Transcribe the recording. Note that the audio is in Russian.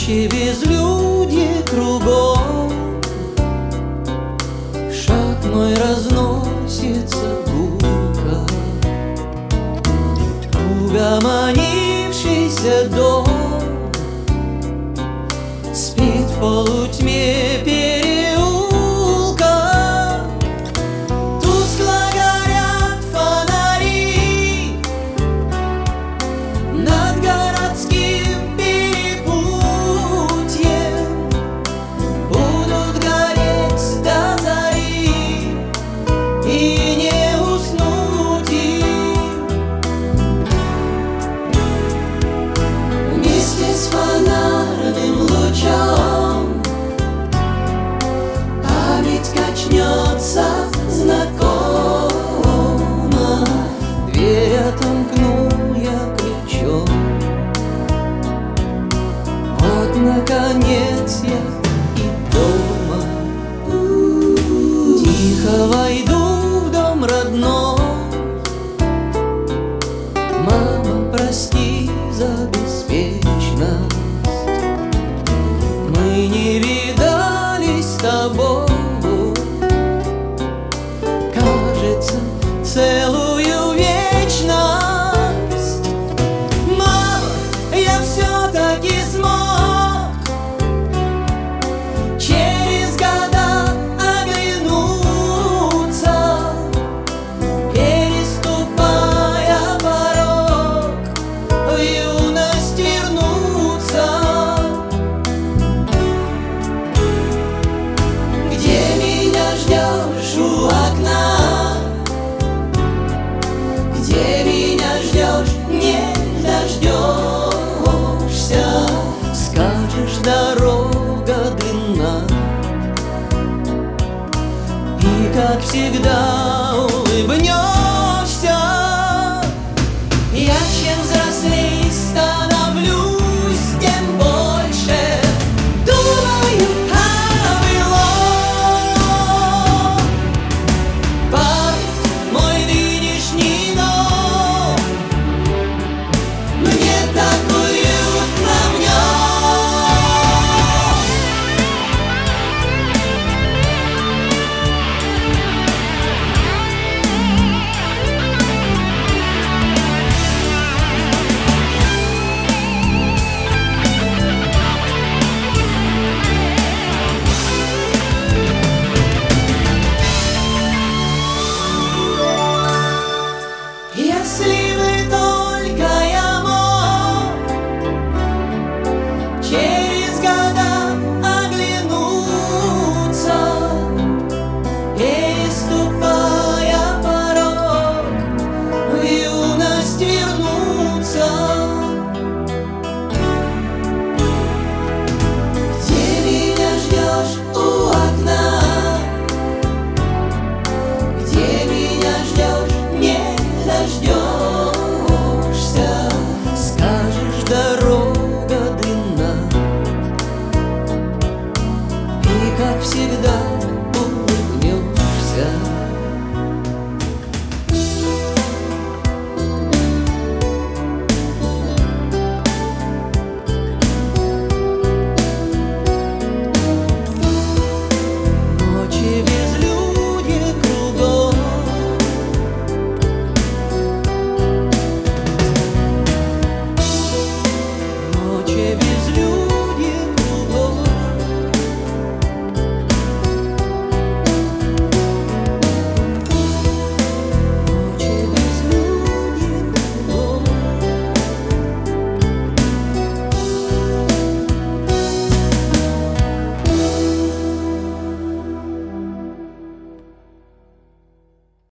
Ночи безлюдье кругом, шаг мой разносится гулко. Угомонившийся дом спит в полутьме переулка. Тускло горят фонари над городским перепутьем, будут гореть до зари и не уснуть им. Вместе с фонарным лучом память качнется знакомо. Дверь отомкну я ключом. Вот, наконец, я и дома. Тихо войду в дом родной. Мама, прости за беспечность. Мы не видались с тобой, кажется, целую вечность. Мама, я все-таки смог через года оглянуться, переступая порог, в юность вернуться. Где меня ждешь у окна? Где меня ждешь, не дождешься? Скажешь, дорога длинна, и, как всегда, улыбнешься. Я чем взрослей становлюсь, тем больше думаю о былом. Память мой нынешний дом, мне так уютно в нем. Если бы только я мог через года оглянуться, переступая порог, в юность вернуться. Где меня ждешь у окна? Где меня ждешь, не дождешься?